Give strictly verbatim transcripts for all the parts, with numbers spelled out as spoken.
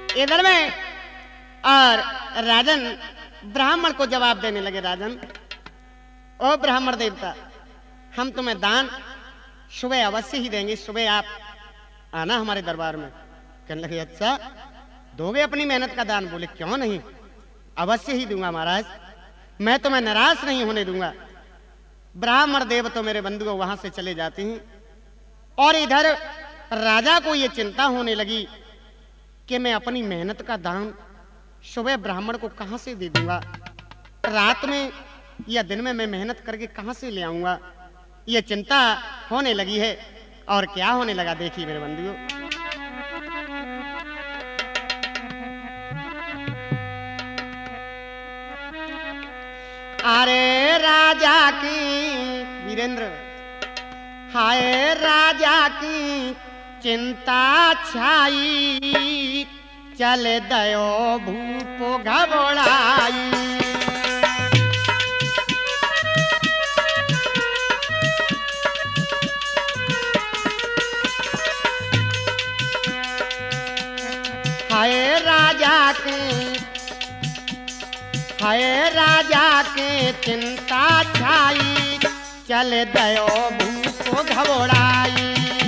इधर में और राजन ब्राह्मण को जवाब देने लगे। राजन, ओ ब्राह्मण देवता, हम तुम्हें दान सुबह अवश्य ही देंगे। सुबह आप आना हमारे दरबार में। कहने लगे, अच्छा दोगे अपनी मेहनत का दान? बोले, क्यों नहीं, अवश्य ही दूंगा महाराज, मैं तुम्हें निराश नहीं होने दूंगा। ब्राह्मण देव तो मेरे बंधुओं वहां से चले जाते हैं और इधर राजा को यह चिंता होने लगी कि मैं अपनी मेहनत का दान सुबह ब्राह्मण को कहां से दे दूंगा, रात में या दिन में मैं मेहनत करके कहां से ले आऊंगा। यह चिंता होने लगी है। और क्या होने लगा, देखिए मेरे बंधुओं। अरे राजा की वीरेंद्र, हाय राजा की चिंता छाई, चल दयो भूपो घबराई। हाय राजा के, हाय राजा के चिंता छाई, चल दयो भूपो घबराई।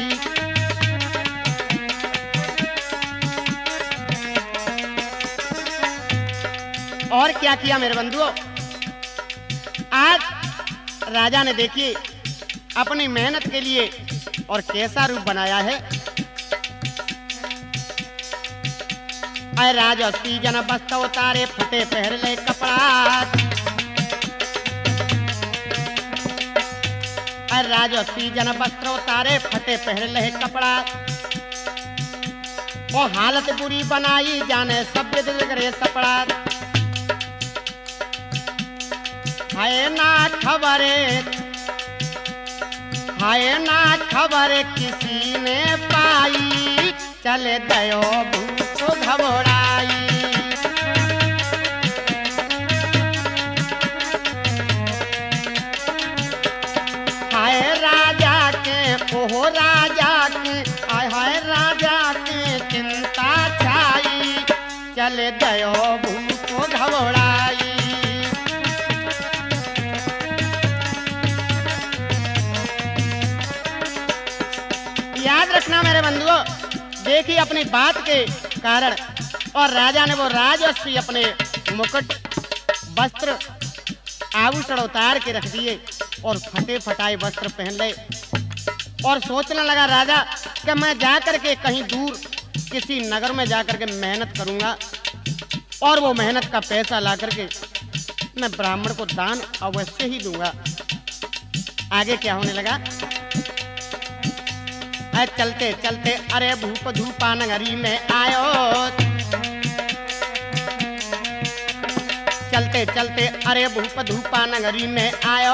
और क्या किया मेरे बंधुओं, आज राजा ने देखिए अपनी मेहनत के लिए और कैसा रूप बनाया है। अय राजसी जन बस्त उतारे, फटे पहर ले कपड़ा। अय राजसी जन वस्त्र उतारे, फटे पहर ले कपड़ा। वो हालत बुरी बनाई, जाने सब दिल करे सपड़ा। हाय ना खबरे, हाय ना खबर किसी ने पाई, चले दयो भूपो घबराई। हाय राजा के, ओहो राजा के, आय हाय राजा के चिंता छाई, चले दयो भूपो घबराई। याद रखना मेरे बंधुओं, देखिए अपनी बात के कारण और राजा ने वो राजस्वी अपने मुकुट वस्त्र आभूषण उतार के रख दिए और फटे फटाए वस्त्र पहन ले। और सोचने लगा राजा कि मैं जाकर के कहीं दूर किसी नगर में जाकर के मेहनत करूंगा और वो मेहनत का पैसा ला करके मैं ब्राह्मण को दान अवश्य ही दूंगा। आगे क्या होने लगा, चलते चलते अरे भूप धूपा नगरी में आयो। चलते चलते अरे भूप धूपा नगरी में आयो।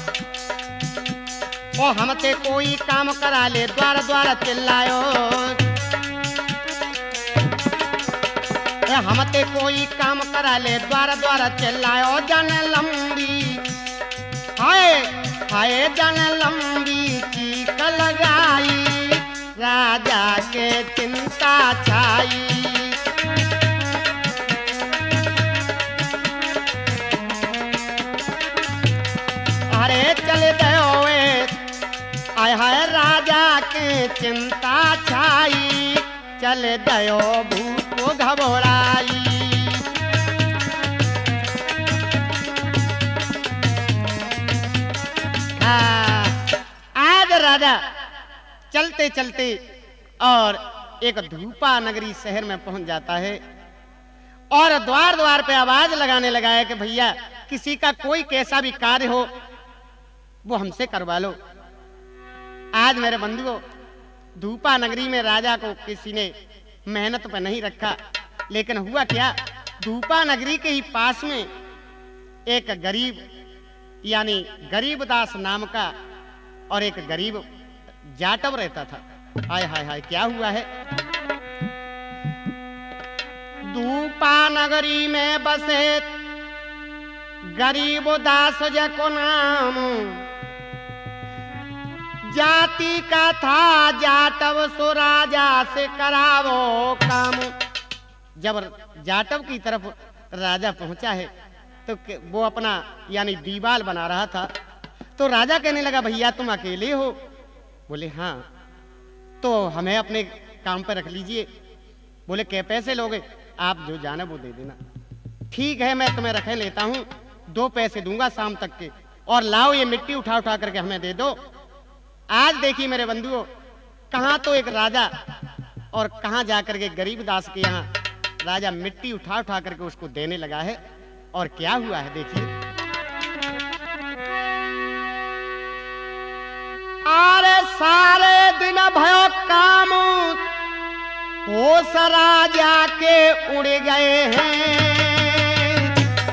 ओ हमते कोई काम करा ले, द्वार द्वार चिल्लायो। हमते कोई काम करा ले, द्वार द्वार चिल्लायो। जन लंबी हाय हाय जन लंबी चीख लगाई, राजा के चिंता छाई। अरे चले दयो आय हाय राजा के चिंता छाई, चले दयो भूपो घबराई। आज राजा चलते चलते और एक धूपा नगरी शहर में पहुंच जाता है और द्वार द्वार पे आवाज लगाने लगा है कि भैया किसी का कोई कैसा भी कार्य हो वो हमसे करवा लो। आज मेरे बंधुओं, धूपा नगरी में राजा को किसी ने मेहनत पर नहीं रखा, लेकिन हुआ क्या, धूपा नगरी के ही पास में एक गरीब यानी गरीबदास नाम का और एक गरीब जाटव रहता था। हाय हाय हाय क्या हुआ है, धूपा नगरी में बसे गरीबदास जको नाम, जाति का था जाटव, सो राजा से करावो काम। जब जाटव की तरफ राजा पहुंचा है तो वो अपना यानी दीवाल बना रहा था, तो राजा कहने लगा भैया तुम अकेले हो? बोले हाँ। तो हमें अपने काम पर रख लीजिए। बोले क्या पैसे लोगे? आप जो जाना वो दे देना। ठीक है मैं तुम्हें रखे लेता हूँ, दो पैसे दूंगा शाम तक के, और लाओ ये मिट्टी उठा उठा करके हमें दे दो। आज देखिए मेरे बंधुओं, कहाँ तो एक राजा और कहाँ जाकर के गरीबदास के यहाँ राजा मिट्टी उठा उठा करके उसको देने लगा है। और क्या हुआ है देखिए। अरे सारे दिन भयो काम हो राजा के उड़ गए हैं।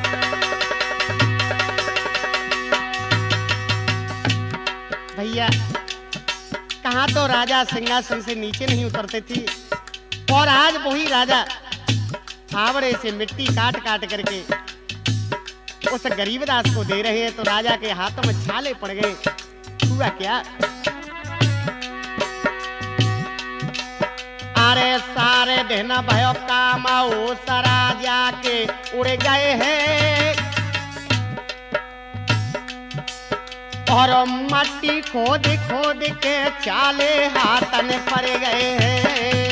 भैया कहाँ तो राजा सिंहासन से नीचे नहीं उतरते थे, और आज वही राजा फावड़े से मिट्टी काट काट करके उस गरीबदास को दे रहे हैं, तो राजा के हाथों में छाले पड़ गए। हुआ क्या? अरे सारे दिन भयो काम ओ राजा के उड़ गए हैं, और मट्टी खोद खोद के चाले हाथन पड़ गए हैं।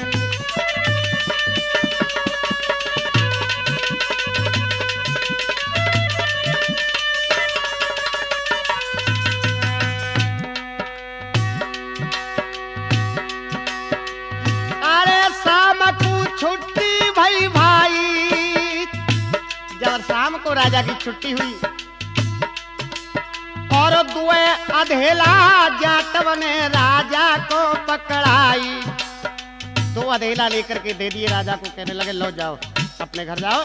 छुट्टी भाई भाई, जब शाम को राजा की छुट्टी हुई और दुए अधेला जाटव ने राजा को पकड़ाई, दो अधेला लेकर के दे दिए राजा को, कहने लगे लो जाओ अपने घर जाओ।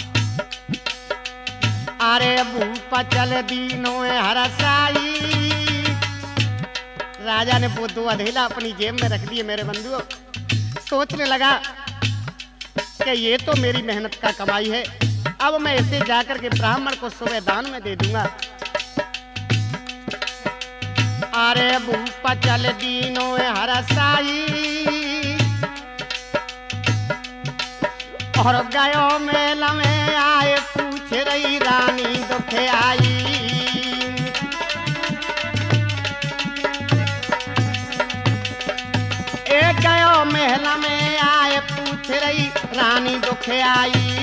अरे भूप चल दीनों हरसाई, राजा ने वो दो अधेला अपनी जेब में रख दिए। मेरे बंधुओं सोचने लगा कि ये तो मेरी मेहनत का कमाई है, अब मैं इसे जाकर के ब्राह्मण को सुबह दान में दे दूंगा। अरे भूप चल दीनों हरसाई, और गयो मेला में आए पूछ रही रानी दुखे आई। एक गयो महला में आए पूछ रही रानी दुखे आई।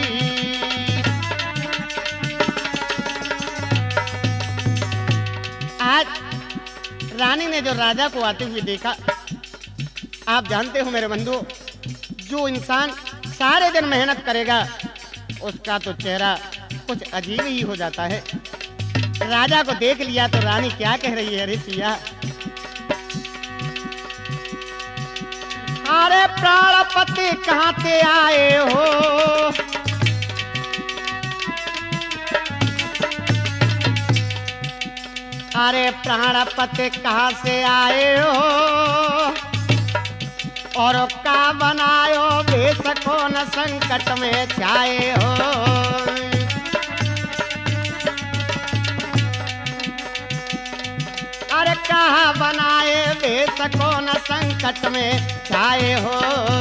आज रानी ने जो राजा को आते हुए देखा, आप जानते हो मेरे बंधुओं, जो इंसान सारे दिन मेहनत करेगा उसका तो चेहरा कुछ अजीब ही हो जाता है। राजा को देख लिया तो रानी क्या कह रही है, अरे पिया अरे प्राणपति कहाँ से आए हो? अरे प्राणपति कहाँ से आए हो, और का बनायो भेष को न संकट में छाए हो। अरे कहाँ बनाए भेष को न संकट में छाए हो।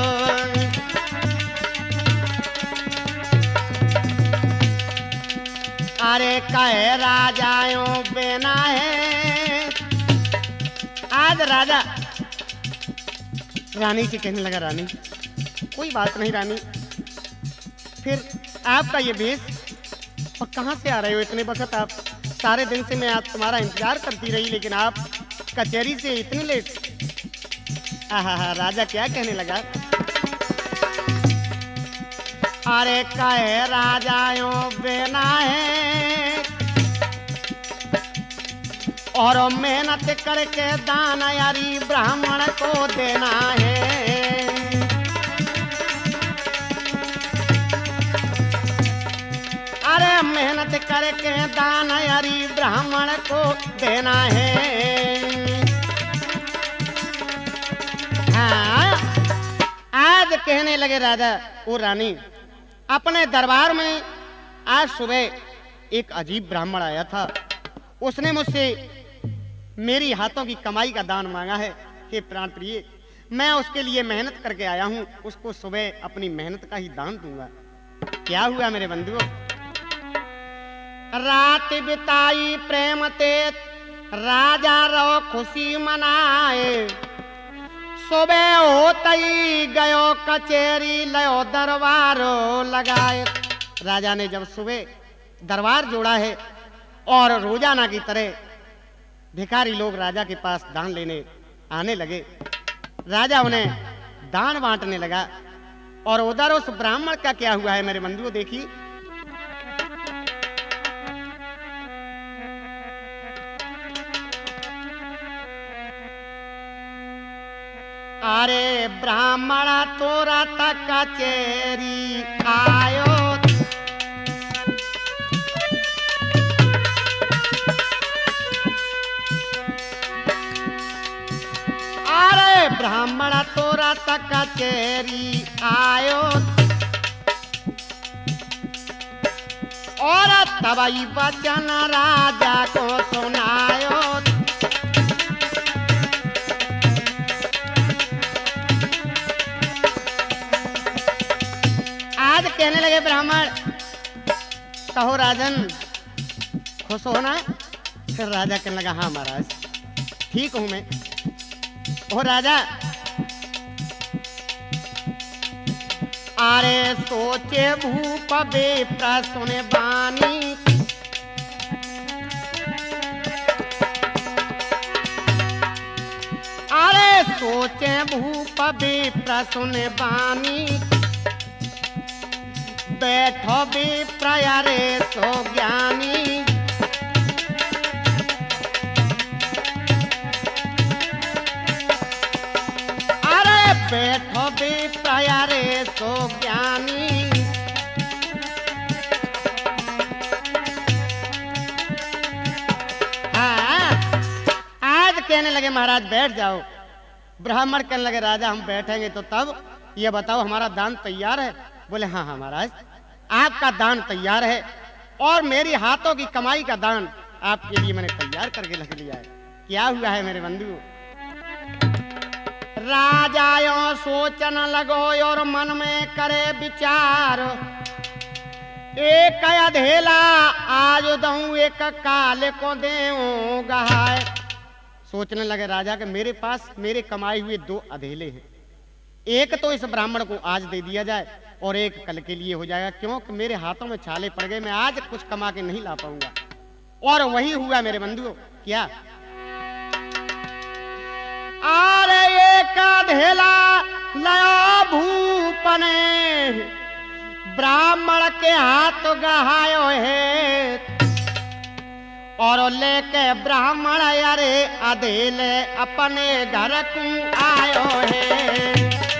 अरे कहे राजाओं बेना है। आज राजा रानी से कहने लगा, रानी कोई बात नहीं रानी, फिर आपका ये भेष, और कहाँ से आ रहे हो इतने वक्त? आप सारे दिन से मैं आप तुम्हारा इंतजार करती रही, लेकिन आप कचहरी से इतनी लेट। आहा, राजा क्या कहने लगा, अरे कहे राजाओं बेना है, और मेहनत करके दान यारी ब्राह्मण को देना है। अरे मेहनत करके दान यारी ब्राह्मण को देना है। हाँ, आज कहने लगे राजा, वो रानी अपने दरबार में आज सुबह एक अजीब ब्राह्मण आया था, उसने मुझसे मेरी हाथों की कमाई का दान मांगा है। हे प्राण प्रिय, मैं उसके लिए मेहनत करके आया हूं, उसको सुबह अपनी मेहनत का ही दान दूंगा। क्या हुआ मेरे बंधुओं, रात बिताई प्रेम ते राजा रो खुशी मनाए, सुबह होते ही गयो कचेरी लयो दरबारो लगाए। राजा ने जब सुबह दरबार जोड़ा है और रोजाना की तरह भिखारी लोग राजा के पास दान लेने आने लगे, राजा उन्हें दान बांटने लगा। और उधर उस ब्राह्मण का क्या हुआ है मेरे बंधुओं, देखिए अरे ब्राह्मण तोरा तक कचेरी आयो, अरे ब्राह्मण तोरा तक कचेरी आयो, और तबई वचन राजा को सुनायो। आज कहने लगे ब्राह्मण, कहो राजन खुश हो ना? फिर राजा कहने लगा, हाँ महाराज ठीक हूं मैं। ओ राजा, अरे सोचे भूप बेप्र सुने बानी, अरे सोचे भूप बेप्र सुने बानी, बैठो बेप्र अरे सो ज्ञानी, अरे बैठो बेप्र अरे सो ज्ञानी। हाँ, आज कहने लगे महाराज बैठ जाओ। ब्राह्मण कहने लगे राजा हम बैठेंगे तो तब, ये बताओ हमारा दान तैयार है? बोले हाँ हाँ महाराज आपका दान तैयार है, और मेरी हाथों की कमाई का दान आपके लिए मैंने तैयार करके रख लिया है। क्या हुआ है मेरे बंधु, राजा यो सोचन लगो और मन में करे विचार, एक अधेला आज दऊं एक काल को देऊं गहाय। सोचने लगे राजा कि मेरे पास मेरे कमाए हुए दो अधेले हैं, एक तो इस ब्राह्मण को आज दे दिया जाए और एक कल के लिए हो जाएगा, क्योंकि मेरे हाथों में छाले पड़ गए, मैं आज कुछ कमा के नहीं ला पाऊंगा। और वही हुआ मेरे बंधुओं। क्या? अरे एक अधेला लया भूपने ब्राह्मण के हाथ गहायो है, और लेके ब्राह्मण अरे अधेले अपने घर को आयो है।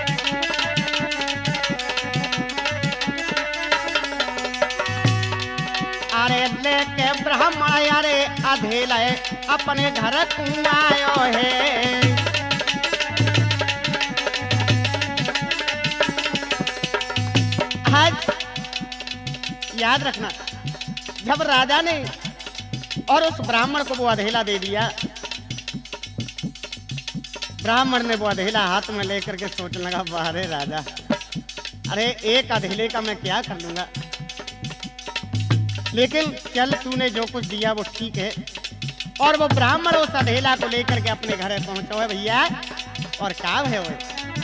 अरे लेके ब्राह्मण अरे अधेले अपने घर को आयो है। याद रखना, जब राजा ने और उस ब्राह्मण को वो अधेला दे दिया, ब्राह्मण ने वो अधेला हाथ में लेकर के सोचने लगा, बाहरे राजा, अरे एक अधेले का मैं क्या कर लूंगा, लेकिन चल तूने जो कुछ दिया वो ठीक है। और वो ब्राह्मण उस अधेला को लेकर के अपने घर पहुंचा है भैया, और काम है वो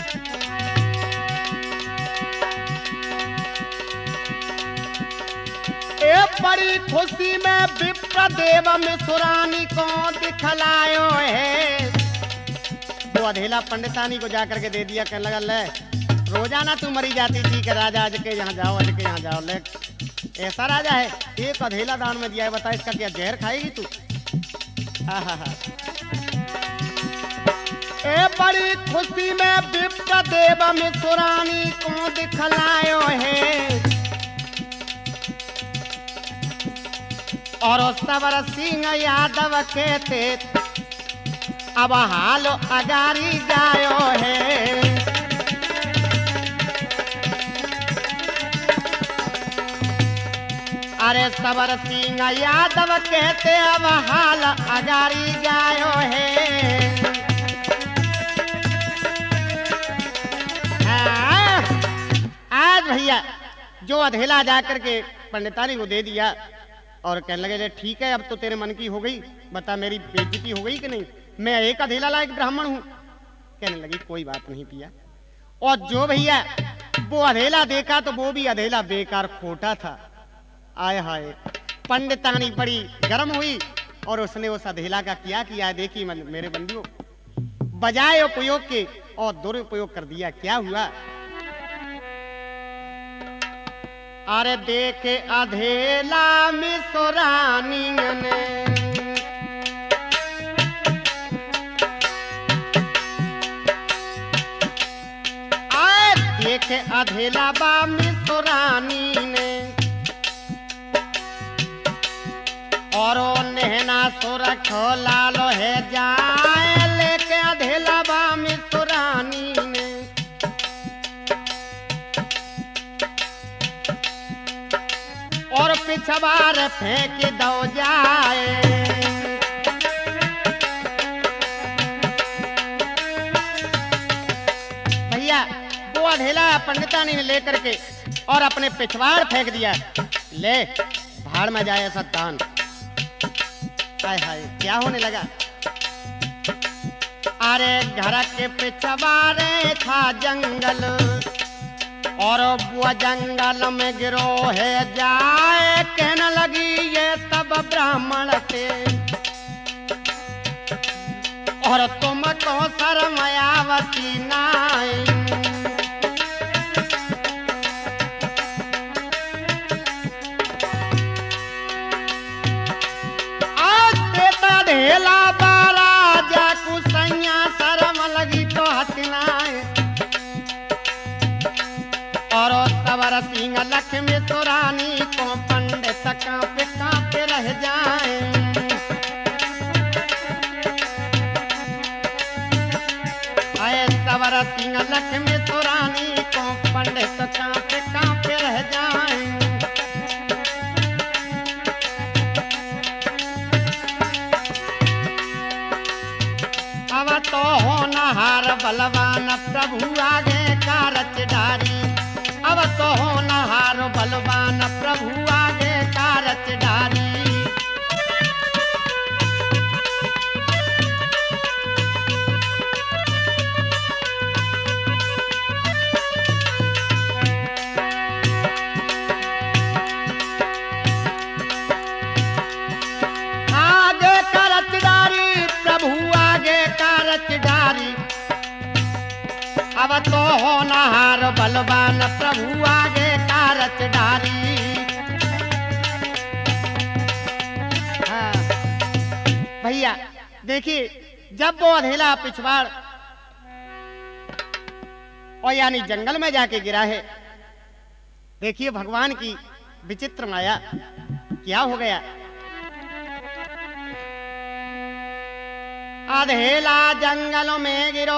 ए बड़ी खुशी में विप्रदेव मिसुरानी को दिखलायो है। वो अधेला पंडितानी को जाकर के दे दिया, कहने लगा ले रोजाना तू मरी जाती थी कि राजा आज के यहाँ जाओ आज के यहाँ जाओ, ले ऐसा राजा है एक अधेला दान में दिया है, बता इसका क्या जहर खाएगी तू? ए बड़ी खुशी में विप्रदेव मिसुरानी को दिखलायो है, और सबर सिंह यादव के थे अब हाल अगारी जायो है। अरे सबर सिंह यादव कहते अब हाल अगारी जायो है। जो अधेला जाकर के पंडितानी को दे दिया और कहने लगे ले ठीक है, अब तो तेरे मन की हो गई, बता मेरी बेइज्जती हो गई कि नहीं, मैं एक अधेला लायक ब्राह्मण हूं। कहने लगी कोई बात नहीं पिया। और जो भैया वो अधेला देखा तो वो भी अधेला बेकार खोटा था। आय हाय, पंडितानी बड़ी गर्म हुई और उसने उस अधेला का क्या किया देखी मेरे बंधुओं, बजाय उपयोग के और दुरुपयोग कर दिया। क्या हुआ, अरे देखे अधेला मिसोरानी ने, आए देखे अधेला बा मिसोरानी ने, और नेहना सुरख लालो है जाए लेके अधेला बा मिसोरानी ने। और पिछवार फेंक दो जाए, भैया वो अधेला पंडितानी ने लेकर के और अपने पिछवाड़ फेंक दिया। ले भाड़ में जाए ऐसा दान। हाय हाय, क्या होने लगा, अरे घर के पिछवाड़े था जंगल और वो जंगल में गिरो है जाए, कहने लगी ये तब ब्राह्मण थे और तुमको शर्मयावती नाई। आज देता ढेला बारा जाकू सैया शर्म लगी तो हथनाए, और सवर सिंह लक्ष्मी सोरानी को पंडित कांपे कांपे रह जाए। आए सवर सिंह लक्ष्मी सोरानी को पंडित कांपे कांपे रह जाए। अब तो होनहार बलवान प्रभु आगे कारच डारी, अब तो होनहार बलवान प्रभु आगे कारच डारी। आगे कारच डारी प्रभु आगे कारच डारी, अब तो होनहार बलवान प्रभु आगे कारच डारी। हाँ भैया देखिए, जब वो अधेला पिछवाड़ और यानी जंगल में जाके गिरा है, देखिए भगवान की विचित्र माया क्या हो गया। अधेला जंगल में गिरो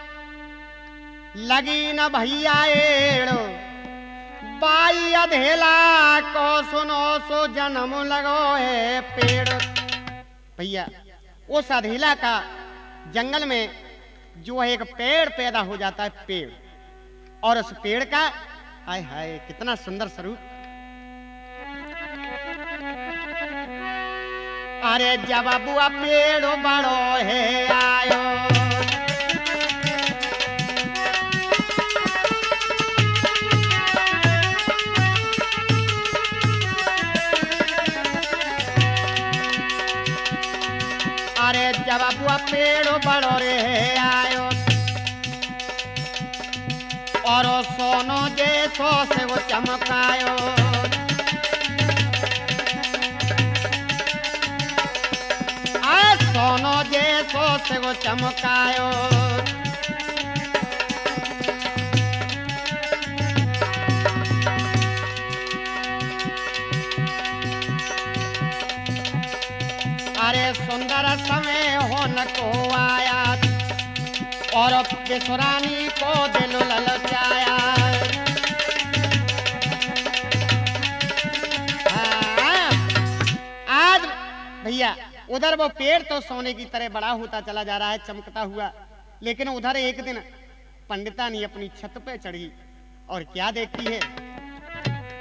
लगी न भैया एड़ो, बाई अधेला को सुनो सो जन्म लगो है पेड़। भैया उस अधेला का जंगल में जो है एक पेड़ पैदा हो जाता है, पेड़, और उस पेड़ का हाय हाय कितना सुंदर स्वरूप। अरे जब बुआ पेड़ बड़ो है आयो, अरे जब बुआ पेड़ बड़ो रे आयो, और सोनो जैसो से वो चमकायो। आ सोनो जैसो से वो चमकायो। अरे सुंदर समय होन को आया, और बेसुरानी को दिल ललचाया। हाँ, आज भैया उधर वो पेड़ तो सोने की तरह बड़ा होता चला जा रहा है, चमकता हुआ, लेकिन उधर एक दिन पंडितानी अपनी छत पे चढ़ी और क्या देखती है,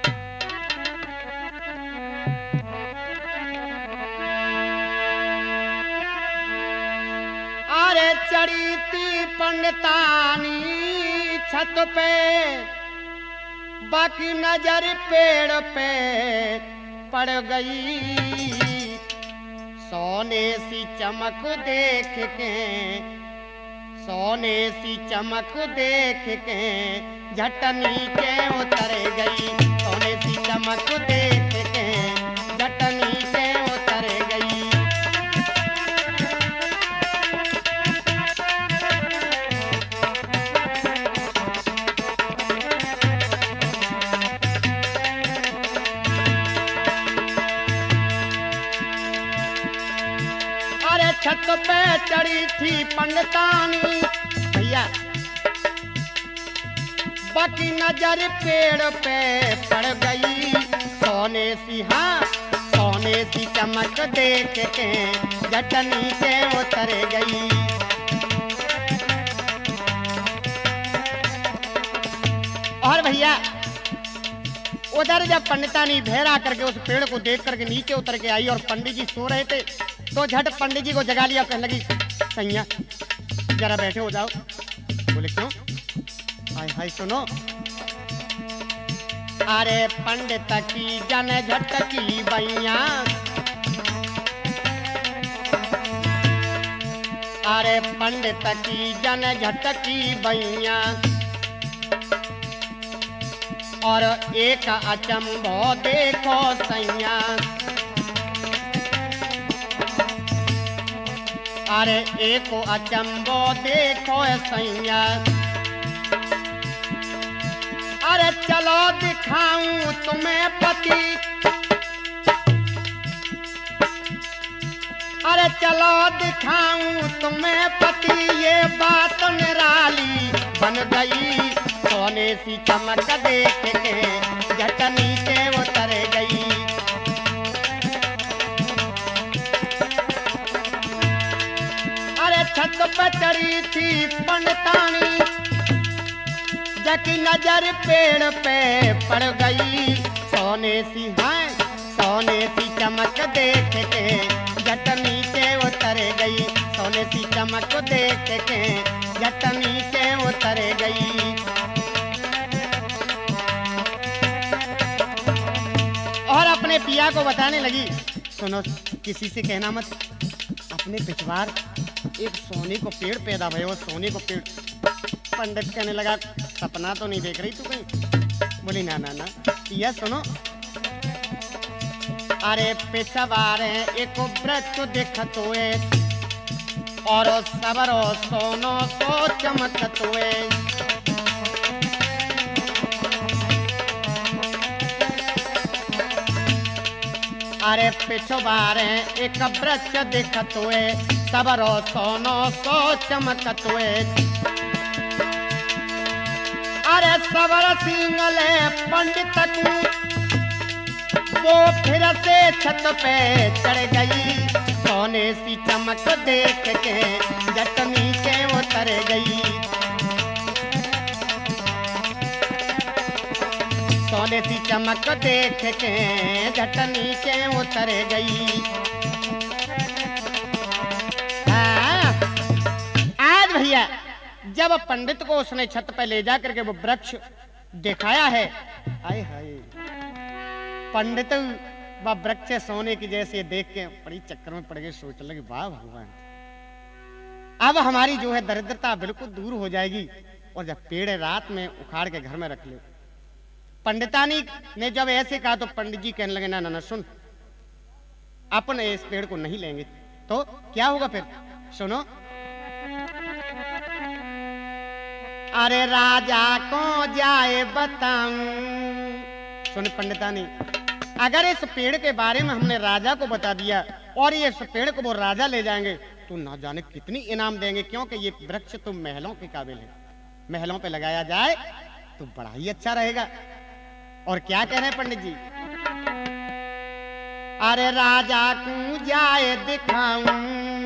चढ़ी थी पंडितानी छत पे, बाकी नजर पेड़ पे पड़ गई। सोने सी चमक देख के, सोने सी चमक देख के झट नीचे उतर गई। सोने सी चमक देख के झट नीचे उतर गई। अरे छत पे चढ़ी थी पंडितानी भैया, बाकी नजर पेड़ पे पड़ गई। सोने सी हाँ सोने सी चमक देख के झट नीचे उतर गई। और भैया उधर जब पंडितानी भेड़ा करके उस पेड़ को देख करके नीचे उतर के आई और पंडित जी सो रहे थे, तो झट पंडित जी को जगा लिया। कहने लगी सैया जरा बैठे हो जाओ। बोले क्यों? हाय हाय सुनो। अरे पंडित की जन झटकी बैया, अरे पंडित की जन झटकी बैया, और एक अचंभो देखो सैया। अरे एक अचंभो देखो सैया, अरे चलो दिखाऊं तुम्हें पति, अरे चलो दिखाऊं तुम्हें पति, ये बात निराली बन गई। सोने सी चमक देख के झट नीचे उतर गई। अरे छत पर चढ़ी थी पंडितानी, जकी नजर पेड़ पे पड़ गई। सोने सी हाँ सोने सी चमक देख के झट नीचे उतर गई। सोने सी चमक देख के झट नीचे उतर गई। और अपने पिया को बताने लगी, सुनो किसी से कहना मत, अपने पिछवाड़ एक सोने को पेड़ पैदा भय हो, सोने को पेड़। पंडित कहने लगा सपना तो नहीं देख रही तू कहीं? बोली ना ना ना पिया सुनो। अरे पिछवाड़ एक वृक्ष दिखत हुए, और सबरो सोनो सो चमकत हुए। अरे पिछवाड़ एक वृक्ष दिखत हुए, सबरो सोनो सो चमकत हुए। अरे सबर सिंगले पंडित को, वो फिर से छत पे चढ़ गई। सोने सी चमक देख के झट नीचे उतर गई। सोने सी चमक देख के झट नीचे उतर गई। हाँ, आज भैया जब पंडित को उसने छत पे ले जा करके वो वृक्ष दिखाया है, आए हाय पंडित वह वृक्ष सोने की जैसे देख के बड़ी चक्कर में पड़ गए। सोच लगे वाह भगवान, अब हमारी जो है दरिद्रता बिल्कुल दूर हो जाएगी। और जब पेड़ रात में उखाड़ के घर में रख ले। पंडितानी ने जब ऐसे कहा तो पंडित जी कहने लगे ना ना ना सुन, अपन इस पेड़ को नहीं लेंगे। तो क्या होगा फिर? सुनो। अरे राजा को जाए बताऊं, सुन पंडितानी, अगर इस पेड़ के बारे में हमने राजा को बता दिया और ये इस पेड़ को वो राजा ले जाएंगे तो ना जाने कितनी इनाम देंगे, क्योंकि ये वृक्ष तो महलों के काबिल है। महलों पे लगाया जाए तो बड़ा ही अच्छा रहेगा। और क्या कह रहे हैं पंडित जी? अरे राजा को जाए दिखाऊं,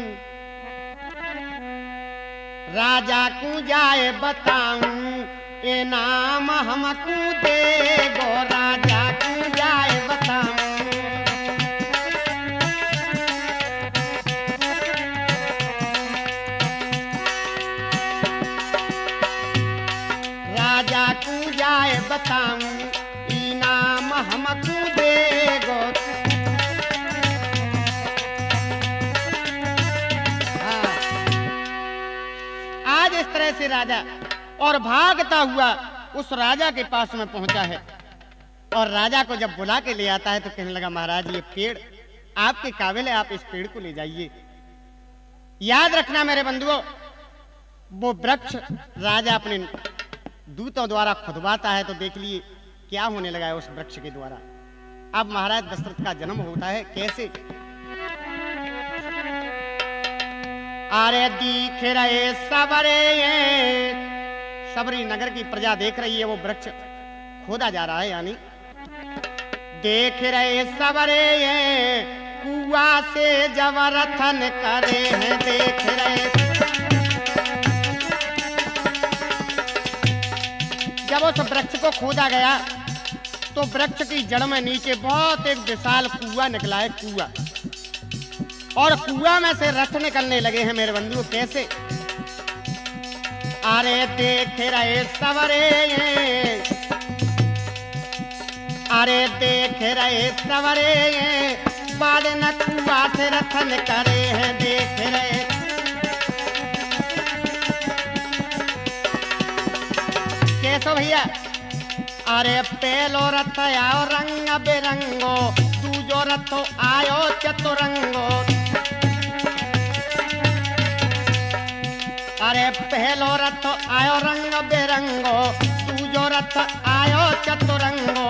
राजा को जाए बताऊं, इनाम हमको देगो, राजा को जाए बताऊं। कू जाए बताऊं इनाम हमकू देगो। हाँ। आज इस तरह से राजा और भागता हुआ उस राजा के पास में पहुंचा है और राजा को जब बुला के ले आता है तो कहने लगा महाराज ये पेड़ आपके काबिल है, आप इस पेड़ को ले जाइए। याद रखना मेरे बंधुओं, वो वृक्ष राजा अपने दूतों द्वारा खुदवाता है तो देख लिए क्या होने लगा है उस वृक्ष के द्वारा। अब महाराज दशरथ का जन्म होता है कैसे? अरे दिख रहे सबरे, सबरी नगर की प्रजा देख रही है वो वृक्ष खोदा जा रहा है, यानी देख रहे सबरे कुआ से जबरथन करे हैं, देख रहे। जब उस वृक्ष को खोदा गया तो वृक्ष की जड़ में नीचे बहुत एक विशाल कुआ निकला है, कुआ, और कुआ में से रथ निकलने लगे हैं मेरे बंधु। कैसे? अरे देख रहे सवरे, अरे देख रहे सवरे बाड़ न कुआ से रथन करे हैं, देख रहे। कैसो भैया? अरे पहलो रथ आओ रंग बेरंगो, दूजो रथो आयो चतुरंगो। अरे पहलो रथ आयो रंग बेरंगो, दूजो रथ आयो चतुरंगो।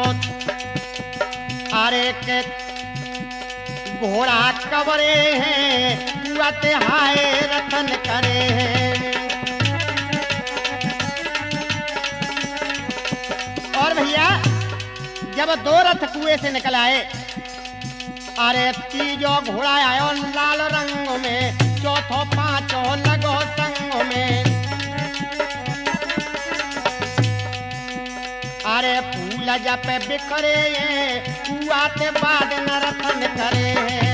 अरे के घोड़ा कवरे हैं, कुआते हाय रथन करे हैं। और भैया जब दो रथ कुएं से निकल आए, अरे तीजो घोड़ा आयो लाल रंग में, चौथो पांचो लगो संग में। अरे फूल जब बिखरे कुआते बाद न रथन करे।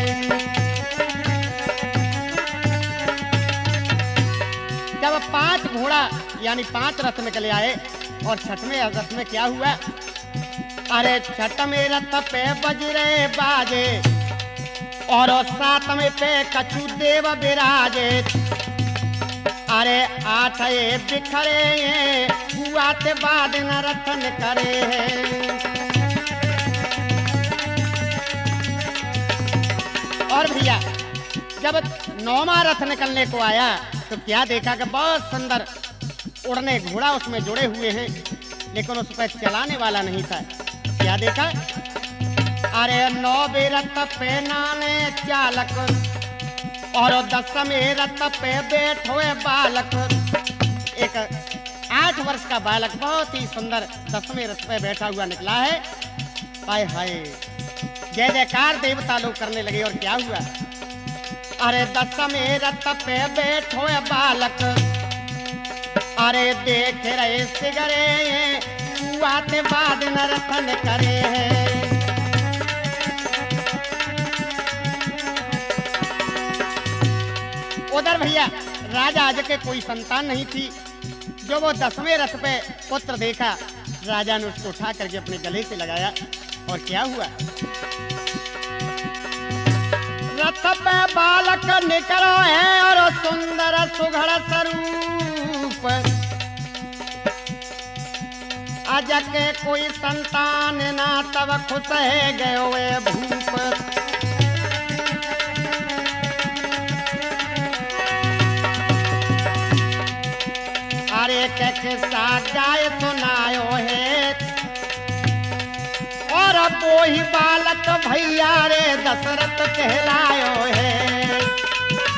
जब पांच घोड़ा यानी पांच रथ निकले आए और छठवें रथ में क्या हुआ? अरे छठवें रथ पे बजरे बाजे और सातवें पे कछु देव विराजे। अरे आठ ये बिखरे कुआते बाद न रथन करे हैं। और भैया जब नौवां रथ निकलने को आया तो क्या देखा कि बहुत सुंदर उड़ने घोड़ा उसमें जुड़े हुए हैं, लेकिन उस पर चलाने वाला नहीं था। क्या देखा? अरे नौवे रथ पे नाने चालक और दसवें रथ पे बैठोए बालक। एक आठ वर्ष का बालक बहुत ही सुंदर दसवें रथ पे बैठा हुआ निकला है। हाय हाय जय जयकार देवता लोग करने लगे। और क्या हुआ? अरे दसवें रथ पे बैठोए बालक, अरे देख रहे सिगरे कुआते बाद न रथन करे हैं। उधर भैया राजा आज के कोई संतान नहीं थी। जो वो दसवें रथ पे पुत्र देखा, राजा ने उसको उठा करके अपने गले से लगाया। और क्या हुआ? रथ पे बालक निकलो है और सुंदर सुघड़ स्वरूप, आज के कोई संतान ना तब खुश है गयो वे भूप। अरे के किस्सा गाय सुनायो है और वो ही बालक भैया रे दशरथ कहलायो है।